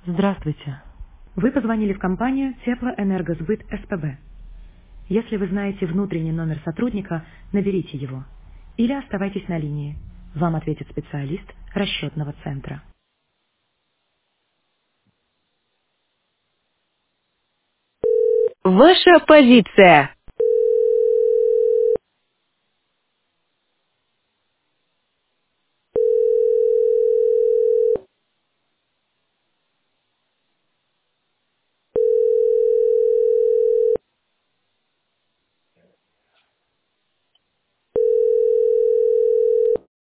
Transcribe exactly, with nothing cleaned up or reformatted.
Здравствуйте. Вы позвонили в компанию Теплоэнергосбыт СПБ. Если вы знаете внутренний номер сотрудника, наберите его. Или оставайтесь на линии. Вам ответит специалист расчетного центра. Ваша позиция.